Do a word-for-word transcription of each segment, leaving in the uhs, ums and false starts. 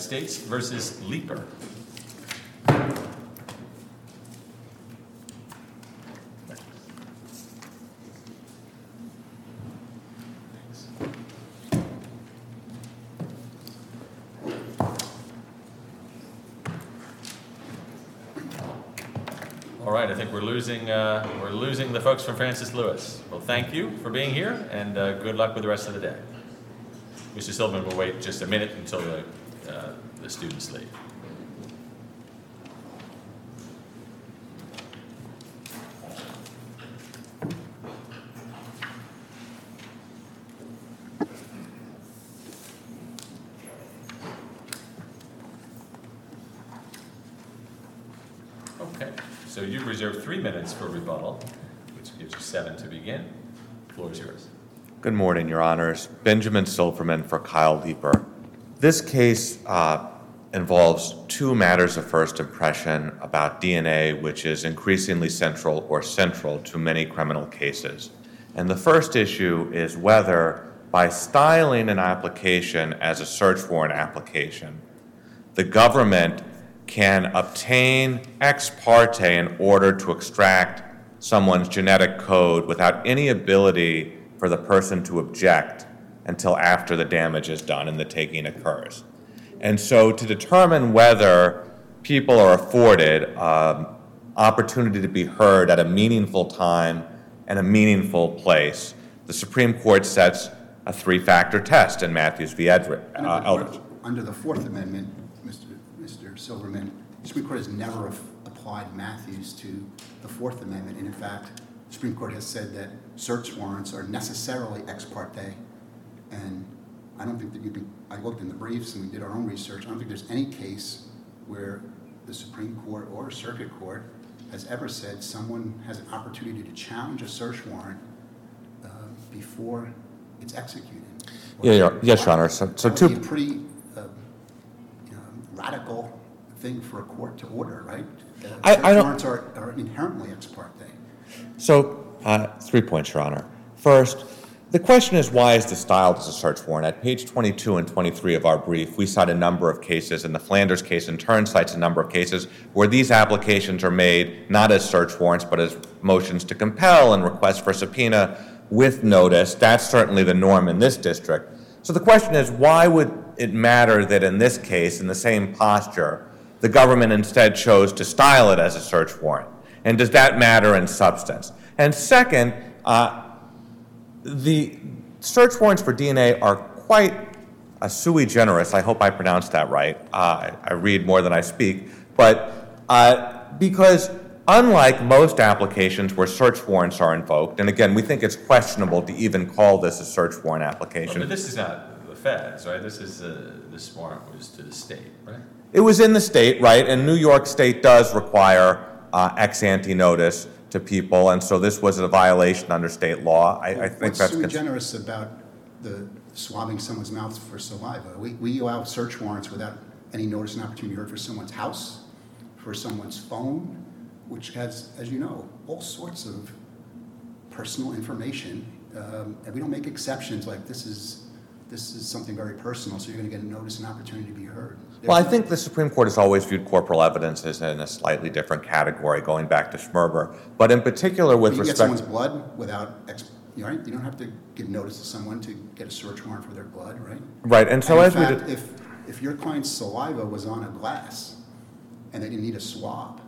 States versus Leeper. All right, I think we're losing uh, we're losing the folks from Francis Lewis. Well, thank you for being here, and uh, good luck with the rest of the day. Mister Silverman will wait just a minute until the uh, the students leave. Okay, so you've reserved three minutes for rebuttal, which gives you seven to begin. The floor is yours. Good morning, Your Honors. Benjamin Silverman for Kyle Leeper. This case uh, involves two matters of first impression about D N A, which is increasingly central or central to many criminal cases. And the first issue is whether, by styling an application as a search warrant application, the government can obtain ex parte in order to extract someone's genetic code without any ability for the person to object until after the damage is done and the taking occurs. And so to determine whether people are afforded um, opportunity to be heard at a meaningful time and a meaningful place, the Supreme Court sets a three-factor test in Matthews v. Edri- uh, Eldridge. Under the Fourth Amendment, Mister Mister Silverman, the Supreme Court has never af- applied Matthews to the Fourth Amendment. And in fact, the Supreme Court has said that search warrants are necessarily ex parte. And I don't think that you can, I looked in the briefs and we did our own research, I don't think there's any case where the Supreme Court or a circuit court has ever said someone has an opportunity to challenge a search warrant uh, before it's executed. Yeah, yeah, yes, Your Honor. So, so that two. would be a pretty uh, you know, radical thing for a court to order, right? Uh, I- search I don't- warrants are, are inherently ex parte. So, uh, three points, Your Honor. First, the question is, why is this styled as a search warrant? At page twenty-two and twenty-three of our brief, we cite a number of cases, and the Flanders case in turn cites a number of cases where these applications are made not as search warrants, but as motions to compel and requests for subpoena with notice. That's certainly the norm in this district. So the question is, why would it matter that in this case, in the same posture, the government instead chose to style it as a search warrant? And does that matter in substance? And second, uh, the search warrants for D N A are quite a sui generis. I hope I pronounced that right. Uh, I read more than I speak. But uh, because unlike most applications where search warrants are invoked, and again, we think it's questionable to even call this a search warrant application. Well, but this is not the feds, right? This is, uh, this warrant was to the state, right? It was in the state, right? And New York State does require uh, ex ante notice to people, and so this was a violation under state law. I, I think What's that's sui cons- generis about the swabbing someone's mouth for saliva? We, we allow search warrants without any notice and opportunity heard for someone's house, for someone's phone, which has, as you know, all sorts of personal information. Um, and we don't make exceptions like this is this is something very personal, so you're going to get a notice and opportunity to be heard. Well, I There's- think the Supreme Court has always viewed corporal evidence as in a slightly different category, going back to Schmerber. But in particular, with you can get respect, someone's blood without, ex- you know, you don't have to give notice to someone to get a search warrant for their blood, right? right? And so And as in we fact, did, if, if your client's saliva was on a glass and they didn't need a swab,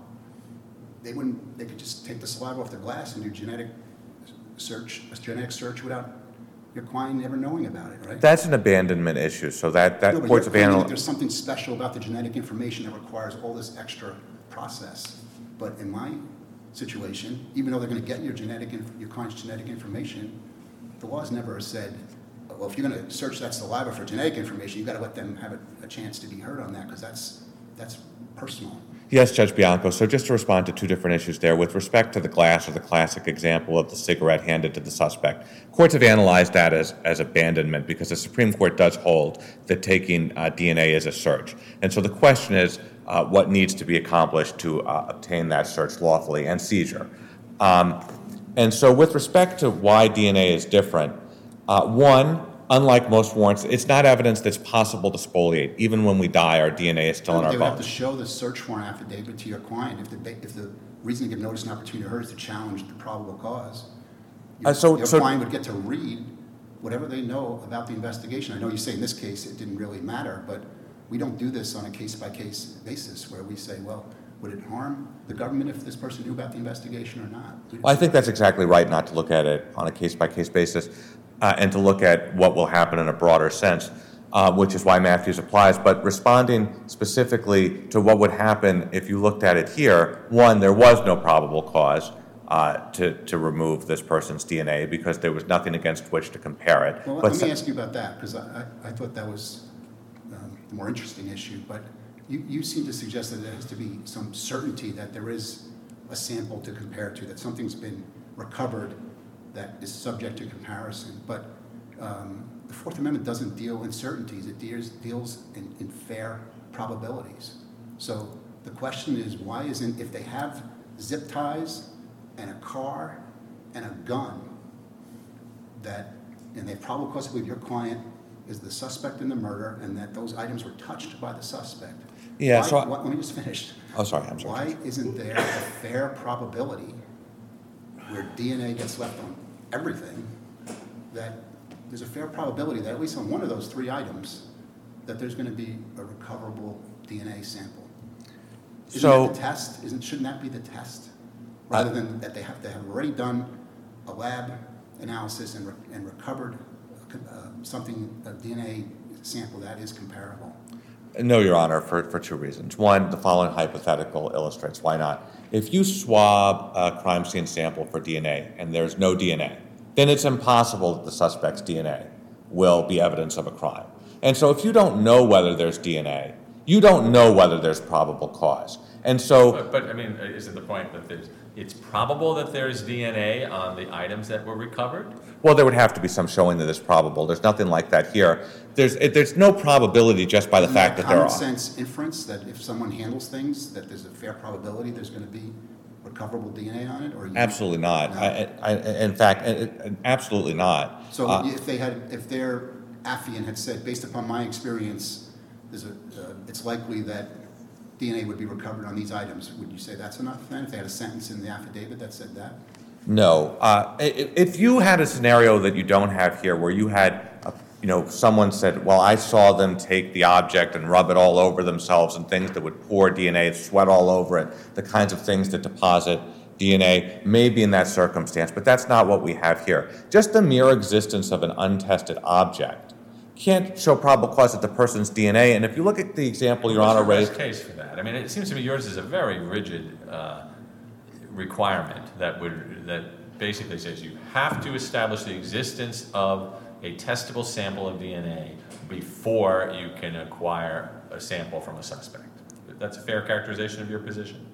they wouldn't, they could just take the saliva off the glass and do genetic search, a genetic search without your client ever knowing about it, right? that's an abandonment issue. So that that No, but courts you're of claiming that animal. there's something special about the genetic information that requires all this extra process. But in my situation, even though they're going to get your genetic, inf- your client's genetic information, the law has never said, well, if you're going to search that saliva for genetic information, you've got to let them have a, a chance to be heard on that, because that's that's personal. Yes, Judge Bianco. So just to respond to two different issues there, with respect to the glass or the classic example of the cigarette handed to the suspect, courts have analyzed that as, as abandonment because the Supreme Court does hold that taking uh, D N A is a search. And so the question is uh, what needs to be accomplished to uh, obtain that search lawfully and seizure. Um, and so with respect to why D N A is different, uh, one, unlike most warrants, it's not evidence that's possible to spoliate. Even when we die, our D N A is still in our They would have to bones. show the search warrant affidavit to your client if the, ba- if the reason to give notice and opportunity to her is to challenge the probable cause. Your, Uh, so- your so- client would get to read whatever they know about the investigation. I know you say in this case it didn't really matter, but we don't do this on a case-by-case basis where we say, well, would it harm the government if this person knew about the investigation or not? We- Well, I think that's exactly right, not to look at it on a case-by-case basis, uh, and to look at what will happen in a broader sense, uh, which is why Matthews applies. But responding specifically to what would happen if you looked at it here, one, there was no probable cause uh, to, to remove this person's D N A because there was nothing against which to compare it. Well, But let me se- ask you about that, because I, I I thought that was um, the more interesting issue, but you, you seem to suggest that there has to be some certainty that there is a sample to compare to, that something's been recovered that is subject to comparison. But um, the Fourth Amendment doesn't deal in certainties, it deals, deals in, in fair probabilities. So the question is, why isn't, if they have zip ties and a car and a gun, that, and they have probable cause to believe your client is the suspect in the murder and that those items were touched by the suspect. Yeah, Why- so I- why- Let me just finish. Oh, sorry, I'm sorry. Why isn't there a fair probability where D N A gets left on everything, that there's a fair probability that at least on one of those three items, that there's going to be a recoverable D N A sample? Isn't So- that the test? Isn't, shouldn't that be the test? Rather than that they have to have already done a lab analysis and, re- and recovered uh, something, a D N A sample that is comparable. No, Your Honor, for, for two reasons. One, the following hypothetical illustrates why not. If you swab a crime scene sample for D N A and there's no D N A, then it's impossible that the suspect's D N A will be evidence of a crime. And so if you don't know whether there's D N A, you don't know whether there's probable cause. And so, But, but, I mean, isn't the point that there's, it's probable that there's D N A on the items that were recovered? well, there would have to be some showing that it's probable. There's nothing like that here. There's, it, there's no probability just by the Isn't fact that that there are. common sense inference that if someone handles things, that there's a fair probability there's going to be recoverable D N A on it? Or you- Absolutely not. No? I, I, in fact, it- it- absolutely not. So Uh, if they had, if their affiant had said, based upon my experience, there's a, uh, it's likely that D N A would be recovered on these items, would you say that's enough then? If they had a sentence in the affidavit that said that? No. Uh, i- i- If you had a scenario that you don't have here, where you had, a- you know, someone said, well, I saw them take the object and rub it all over themselves and things that would pour D N A, sweat all over it, the kinds of things that deposit D N A, maybe in that circumstance, but that's not what we have here. Just the mere existence of an untested object can't show probable cause that the person's D N A. And if you look at the example Your Honor What's raised. your best case for that? I mean, it seems to me yours is a very rigid uh, requirement that would, that basically says you have to establish the existence of a testable sample of D N A before you can acquire a sample from a suspect. That's a fair characterization of your position?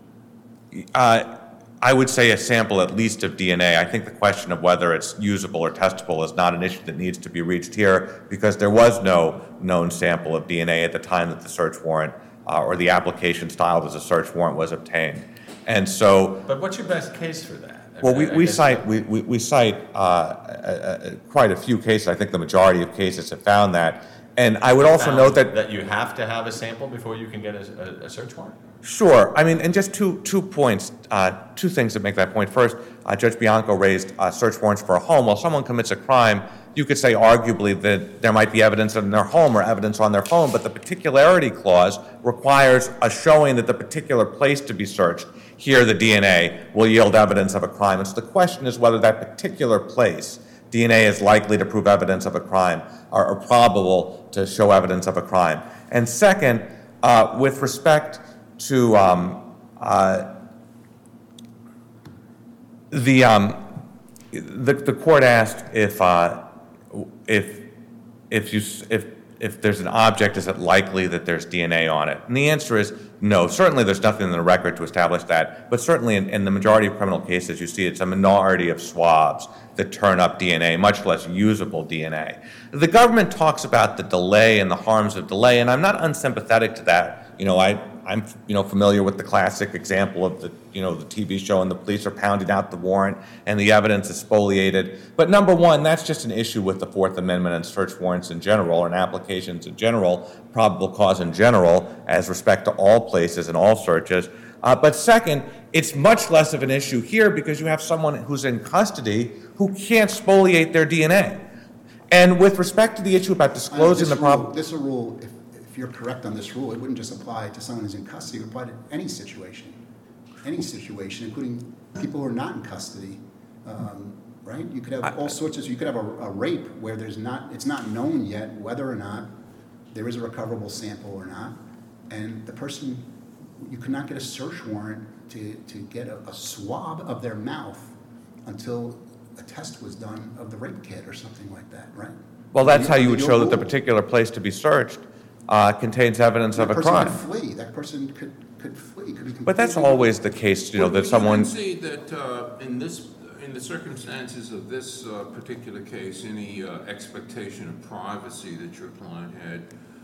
Uh, I would say a sample at least of D N A. I think the question of whether it's usable or testable is not an issue that needs to be reached here because there was no known sample of D N A at the time that the search warrant uh, or the application styled as a search warrant was obtained. And so, But what's your best case for that? I well, mean, we, I we guess- cite, we, we, we cite uh, uh, uh, quite a few cases. I think the majority of cases have found that. And I would also found note that That you have to have a sample before you can get a, a, a search warrant? Sure. I mean, and just two two points, uh, two things that make that point. First, uh, Judge Bianco raised uh, search warrants for a home. While someone commits a crime, you could say arguably that there might be evidence in their home or evidence on their phone, but the particularity clause requires a showing that the particular place to be searched, here the D N A, will yield evidence of a crime. And so the question is whether that particular place, D N A is likely to prove evidence of a crime or, or probable to show evidence of a crime. And second, uh, with respect to um, uh, the, um, the the court asked if uh, if if you s- if if there's an object, is it likely that there's D N A on it? And the answer is no. Certainly, there's nothing in the record to establish that. But certainly, in, in the majority of criminal cases, you see it's a minority of swabs that turn up D N A, much less usable D N A. The government talks about the delay and the harms of delay, and I'm not unsympathetic to that. You know, I I'm, you know, familiar with the classic example of the, you know, the T V show and the police are pounding out the warrant and the evidence is spoliated. But number one, that's just an issue with the Fourth Amendment and search warrants in general, and applications in general, probable cause in general, as respect to all places and all searches. Uh, but second, it's much less of an issue here because you have someone who's in custody who can't spoliate their D N A. And with respect to the issue about disclosing the problem, this rule, if, if you're correct on this rule, it wouldn't just apply to someone who's in custody. It would apply to any situation, any situation, including people who are not in custody. Um, right? You could have I, all sorts of. You could have a, a rape where there's not. It's not known yet whether or not there is a recoverable sample or not, and the person. You could not get a search warrant to, to get a, a swab of their mouth until a test was done of the rape kit or something like that, right? Well, that's how you would Your show that the rule. particular place to be searched uh, contains evidence of a crime. That person could flee. That person could, could flee. Could be But that's completely- always the case, you know, Well, that someone. You can see that uh, in this, in the circumstances of this uh, particular case, any uh, expectation of privacy that your client had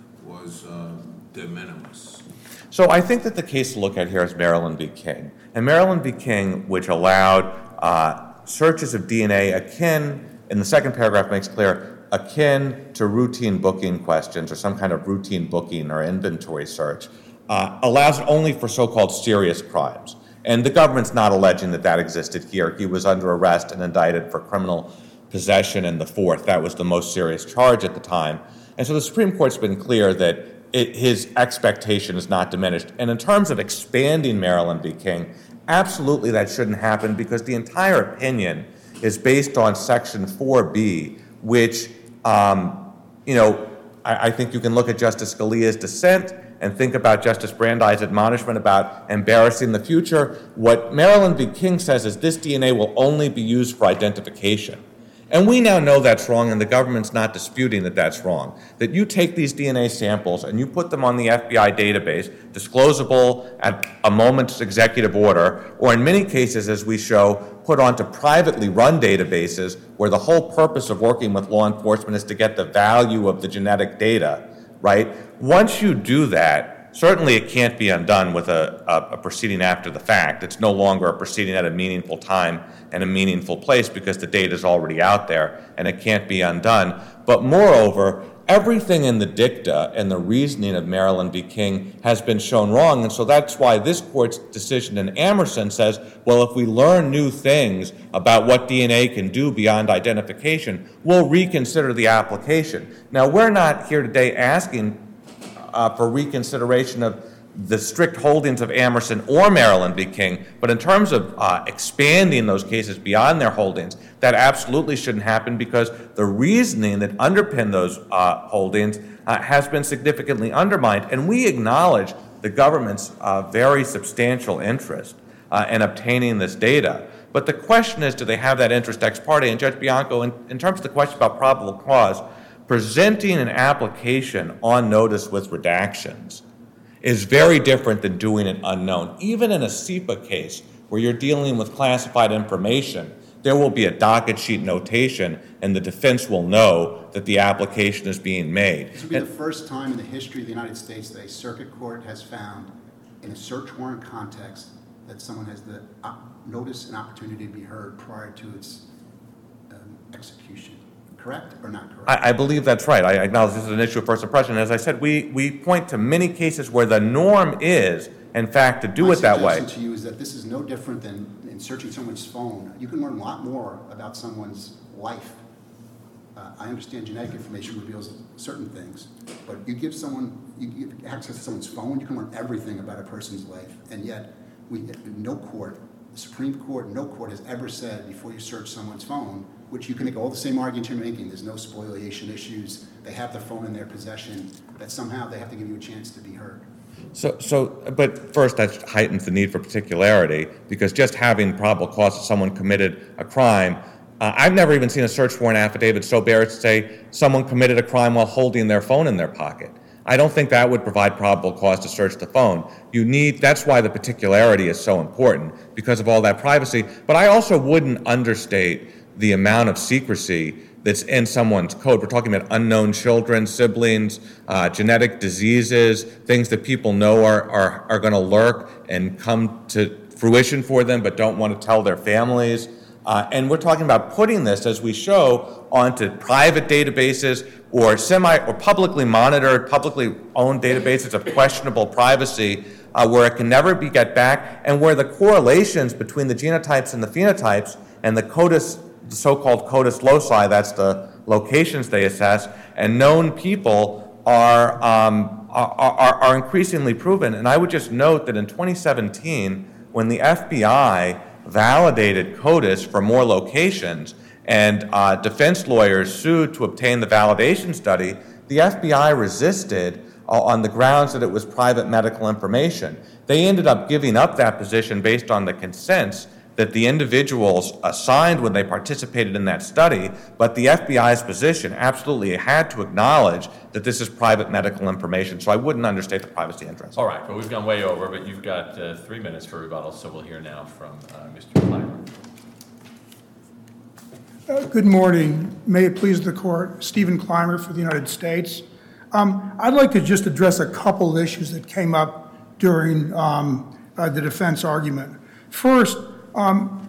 was uh, de minimis. So I think that the case to look at here is Maryland v. King. And Maryland v. King, which allowed uh, searches of D N A akin, in the second paragraph makes clear, akin to routine booking questions or some kind of routine booking or inventory search, uh, allows it only for so-called serious crimes. And the government's not alleging that that existed here. He was under arrest and indicted for criminal possession in the fourth. That was the most serious charge at the time. And so the Supreme Court's been clear that it, his expectation is not diminished. And in terms of expanding Maryland v. King, absolutely that shouldn't happen because the entire opinion is based on Section four B, which, um, you know, I, I think you can look at Justice Scalia's dissent and think about Justice Brandeis' admonishment about embarrassing the future. What Maryland v. King says is this D N A will only be used for identification. And we now know that's wrong, and the government's not disputing that that's wrong. That you take these D N A samples and you put them on the F B I database, disclosable at a moment's executive order, or in many cases, as we show, put onto privately run databases where the whole purpose of working with law enforcement is to get the value of the genetic data, right? Once you do that, certainly it can't be undone with a, a, a proceeding after the fact. It's no longer a proceeding at a meaningful time and a meaningful place because the data is already out there and it can't be undone. But moreover, everything in the dicta and the reasoning of Maryland v. King has been shown wrong. And so that's why this court's decision in Amerson says, well, if we learn new things about what D N A can do beyond identification, we'll reconsider the application. Now, we're not here today asking Uh, for reconsideration of the strict holdings of Amerson or Maryland v. King, but in terms of uh, expanding those cases beyond their holdings, that absolutely shouldn't happen because the reasoning that underpinned those uh, holdings uh, has been significantly undermined, and we acknowledge the government's uh, very substantial interest uh, in obtaining this data. But the question is, do they have that interest ex parte? And Judge Bianco, in, in terms of the question about probable cause, presenting an application on notice with redactions is very different than doing it unknown. Even in a SIPA case where you're dealing with classified information, there will be a docket sheet notation and the defense will know that the application is being made. This will be the first time in the history of the United States that a circuit court has found in a search warrant context that someone has the uh, notice and opportunity to be heard prior to its um, execution. Correct or not correct? I, I believe that's right. I acknowledge this is an issue of first impression. As I said, we, we point to many cases where the norm is, in fact, to do My it that way. My suggestion to you is that this is no different than in searching someone's phone. You can learn a lot more about someone's life. Uh, I understand genetic information reveals certain things, but you give someone, you give access to someone's phone, you can learn everything about a person's life. And yet, we, no court, the Supreme Court, no court has ever said before you search someone's phone, which you can make all the same arguments you're making. There's no spoliation issues. They have the phone in their possession. That somehow they have to give you a chance to be heard. So, so, but first, that heightens the need for particularity because just having probable cause that someone committed a crime, uh, I've never even seen a search warrant affidavit so bare as to say someone committed a crime while holding their phone in their pocket. I don't think that would provide probable cause to search the phone. You need, that's why the particularity is so important because of all that privacy. But I also wouldn't understate the amount of secrecy that's in someone's code. We're talking about unknown children, siblings, uh, genetic diseases, things that people know are, are, are going to lurk and come to fruition for them but don't want to tell their families. Uh, and we're talking about putting this, as we show, onto private databases or semi or publicly monitored, publicly owned databases of questionable privacy, uh, where it can never be get back, and where the correlations between the genotypes and the phenotypes and the CODIS, the so-called CODIS loci, that's the locations they assess, and known people are, um, are, are, are increasingly proven. And I would just note that in twenty seventeen, when the F B I validated CODIS for more locations and uh, defense lawyers sued to obtain the validation study, the F B I resisted uh, on the grounds that it was private medical information. They ended up giving up that position based on the consents that the individuals assigned when they participated in that study, but the F B I's position absolutely had to acknowledge that this is private medical information, so I wouldn't understate the privacy interest. All right, well, we've gone way over, but you've got uh, three minutes for rebuttal, so we'll hear now from uh, Mister Clymer. Uh, Good morning. May it please the court. Stephen Clymer for the United States. Um, I'd like to just address a couple issues that came up during um, uh, the defense argument. First, um,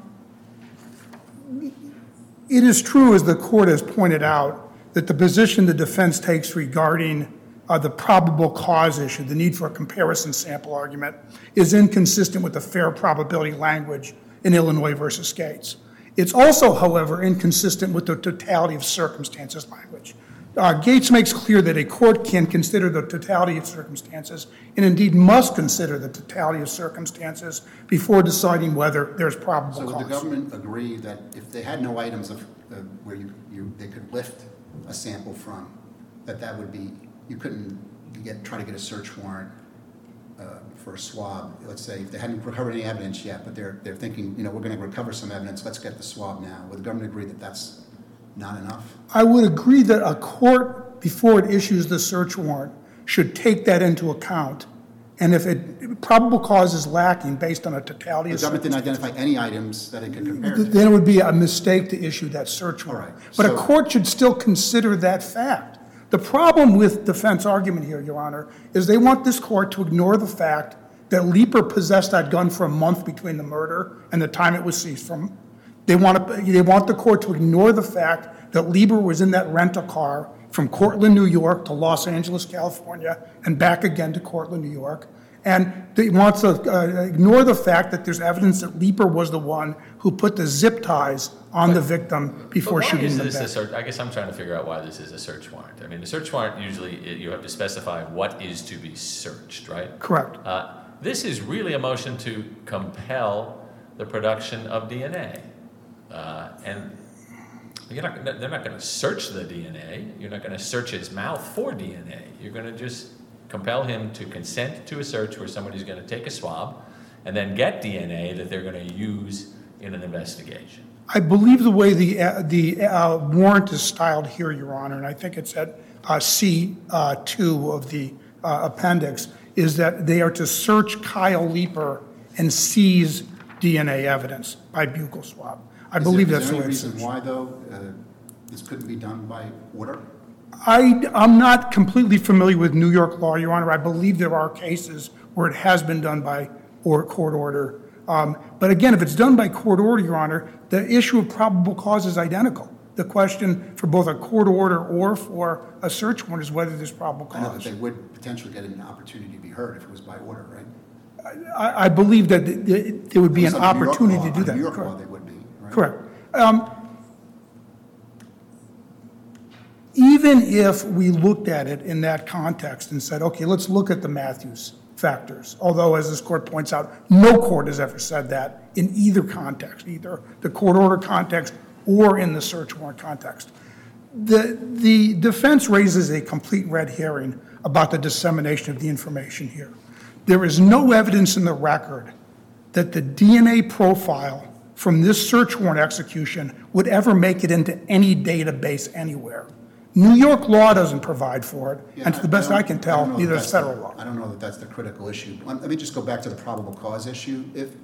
it is true, as the court has pointed out, that the position the defense takes regarding uh, the probable cause issue, the need for a comparison sample argument, is inconsistent with the fair probability language in Illinois versus Gates. It's also, however, inconsistent with the totality of circumstances language. Uh, Gates makes clear that a court can consider the totality of circumstances and indeed must consider the totality of circumstances before deciding whether there's probable So cause. would the government agree that if they had no items of, uh, where you, you, they could lift a sample from, that that would be, you couldn't get, try to get a search warrant uh, for a swab, let's say, if they hadn't recovered any evidence yet, but they're, they're thinking, you know, we're gonna recover some evidence, let's get the swab now. Would the government agree that that's not enough? I would agree that a court, before it issues the search warrant, should take that into account. And if it, probable cause is lacking based on a totality The of government didn't circumstances, identify any items that it could compare to. then it would be a mistake to issue that search warrant. All right, But a so- court should still consider that fact. The problem with defense argument here, Your Honor, is they want this court to ignore the fact that Leeper possessed that gun for a month between the murder and the time it was seized from. They want, to, they want the court to ignore the fact that Lieber was in that rental car from Cortland, New York to Los Angeles, California, and back again to Cortland, New York. And they want to uh, ignore the fact that there's evidence that Leeper was the one who put the zip ties on the victim before But why shooting is them this a back. search? I guess I'm trying to figure out why this is a search warrant. I mean, the search warrant, usually it- you have to specify what is to be searched, right? Correct. Uh, This is really a motion to compel the production of D N A. Uh, And you're not, gonna- they're not going to search the D N A. You're not going to search his mouth for D N A. You're going to just compel him to consent to a search where somebody's going to take a swab and then get D N A that they're going to use in an investigation. I believe the way the, uh, the uh, warrant is styled here, Your Honor, and I think it's at uh, C two of the uh, appendix, is that they are to search Kyle Leeper and seize D N A evidence by buccal swab. I Is believe there- that's the way Is it's there any reason searched. why, though, uh, this couldn't be done by order? I, I'm not completely familiar with New York law, Your Honor. I believe there are cases where it has been done by or court order. Um, But again, if it's done by court order, Your Honor, the issue of probable cause is identical. The question for both a court order or for a search warrant is whether there's probable I know that cause. they would potentially get an opportunity to be heard if it was by order, right? I, I believe that th- th- there would be At an least under New York opportunity law- to do under that. New York Correct. law, they would be, right? Correct. Um, Even if we looked at it in that context and said, okay, let's look at the Matthews factors, although, as this court points out, no court has ever said that in either context, either the court order context or in the search warrant context. The, the defense raises a complete red herring about the dissemination of the information here. There is no evidence in the record that the D N A profile from this search warrant execution would ever make it into any database anywhere. New York law doesn't provide for it, Yeah, and to the best I don't- can I tell, don't know neither that does that's the- federal law. I don't know that that's the critical issue. Let let me just go back to the probable cause issue. If,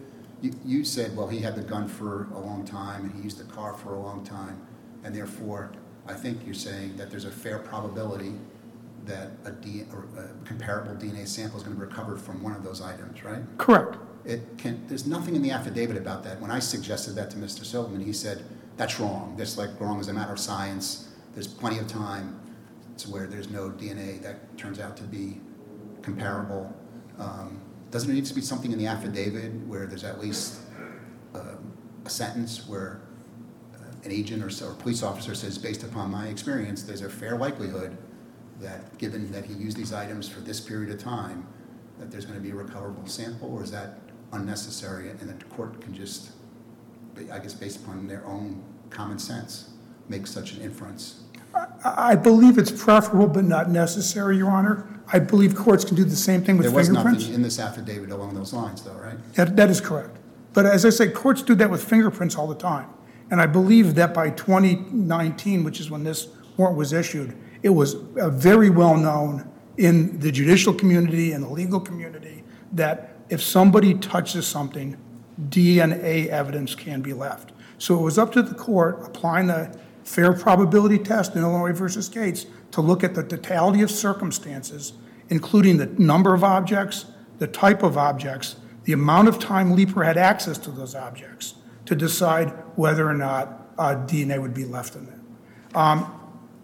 you, you said, well, he had the gun for a long time and he used the car for a long time, and therefore, I think you're saying that there's a fair probability that a, D, or a comparable D N A sample is going to be recovered from one of those items, right? Correct. It can, there's nothing in the affidavit about that. When I suggested that to Mister Silverman, he said, that's wrong. That's like wrong as a matter of science. There's plenty of time to where there's no D N A that turns out to be comparable. Um, doesn't there need to be something in the affidavit where there's at least uh, a sentence where uh, an agent or, so, or police officer says, based upon my experience, there's a fair likelihood that given that he used these items for this period of time, that there's going to be a recoverable sample, or is that unnecessary and the court can just, I guess based upon their own common sense, make such an inference? I I believe it's preferable but not necessary, Your Honor. I believe courts can do the same thing with There was fingerprints. nothing in this affidavit along those lines, though, right? That, that is correct. But as I say, courts do that with fingerprints all the time. And I believe that by twenty nineteen, which is when this warrant was issued, it was uh, very well known in the judicial community and the legal community that if somebody touches something, D N A evidence can be left. So it was up to the court, applying the fair probability test in Illinois versus Gates, to look at the totality of circumstances, including the number of objects, the type of objects, the amount of time Leeper had access to those objects, to decide whether or not uh, D N A would be left in them. Um,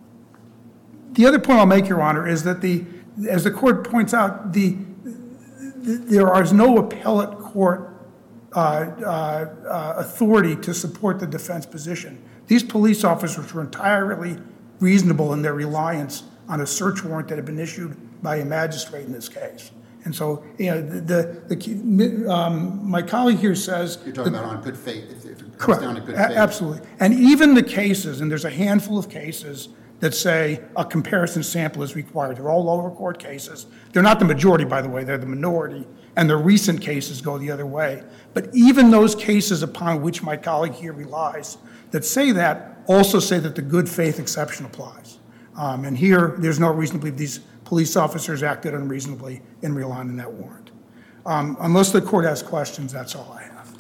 the other point I'll make, Your Honor, is that the, as the court points out, the, the there is no appellate court uh, uh, uh, authority to support the defense position. These police officers were entirely reasonable in their reliance on a search warrant that had been issued by a magistrate in this case. And so, you know, the, the, the um, my colleague here says... You're talking that, about on good faith, if, if it comes correct, down to good a- faith. absolutely. And even the cases, and there's a handful of cases that say a comparison sample is required. They're all lower court cases. They're not the majority, by the way, they're the minority. And the recent cases go the other way. But even those cases upon which my colleague here relies that say that also say that the good faith exception applies. Um, and here, there's no reason to believe these police officers acted unreasonably in relying on that warrant. Um, unless the court has questions, that's all I have.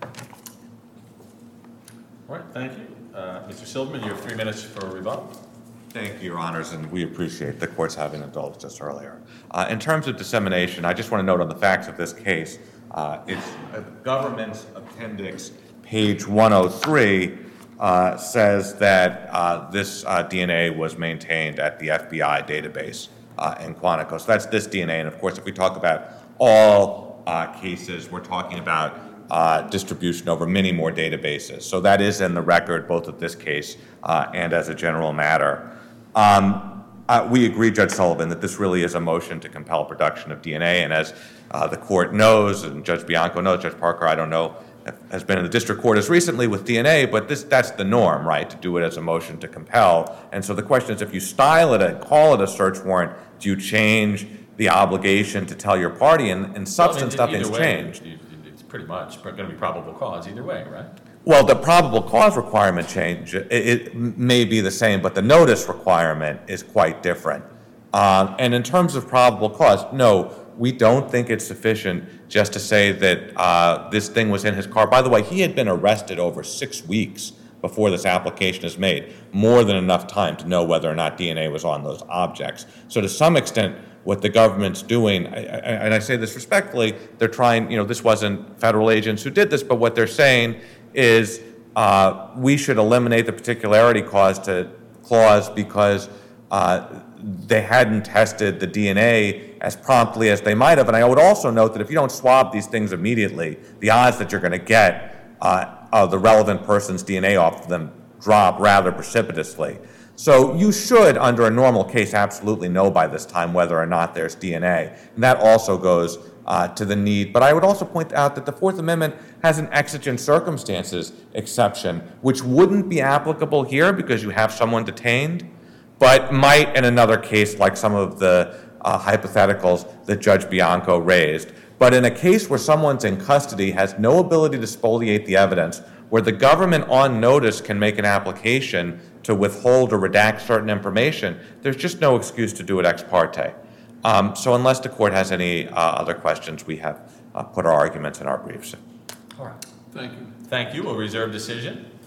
All right, thank you. Uh, Mister Silverman, you have three minutes for a rebuttal. Thank you, Your Honors, and we appreciate the court's having indulged us earlier. Uh, in terms of dissemination, I just want to note on the facts of this case, uh, it's uh, government's appendix, page one oh three, uh, says that uh, this uh, D N A was maintained at the F B I database uh, in Quantico. So that's this D N A, and of course, if we talk about all uh, cases, we're talking about Uh, distribution over many more databases. So that is in the record, both of this case uh, and as a general matter. Um, uh, we agree, Judge Sullivan, that this really is a motion to compel production of D N A, and as uh, the court knows, and Judge Bianco knows, Judge Parker, I don't know, has been in the district court as recently with D N A, but this that's the norm, right, to do it as a motion to compel. And so the question is, if you style it and call it a search warrant, do you change the obligation to tell your party? And in substance, Well, I mean, nothing's either way, changed. you- It's pretty much going to be probable cause either way, right? Well, the probable cause requirement change, it, it may be the same, but the notice requirement is quite different. Um, and in terms of probable cause, no, we don't think it's sufficient just to say that uh, this thing was in his car. By the way, he had been arrested over six weeks before this application is made, more than enough time to know whether or not D N A was on those objects. So to some extent, what the government's doing, I, I, and I say this respectfully, they're trying, you know, this wasn't federal agents who did this, but what they're saying is uh, we should eliminate the particularity clause to clause because uh, they hadn't tested the D N A as promptly as they might have. And I would also note that if you don't swab these things immediately, the odds that you're going to get uh, uh, the relevant person's D N A off of them drop rather precipitously. So you should, under a normal case, absolutely know by this time whether or not there's D N A. And that also goes uh, to the need. But I would also point out that the Fourth Amendment has an exigent circumstances exception, which wouldn't be applicable here because you have someone detained, but might in another case like some of the uh, hypotheticals that Judge Bianco raised. But in a case where someone's in custody, has no ability to spoliate the evidence, where the government on notice can make an application to withhold or redact certain information, there's just no excuse to do it ex parte. Um, so unless the court has any uh, other questions, we have uh, put our arguments in our briefs. All right. Thank you. Thank you. We'll reserve decision.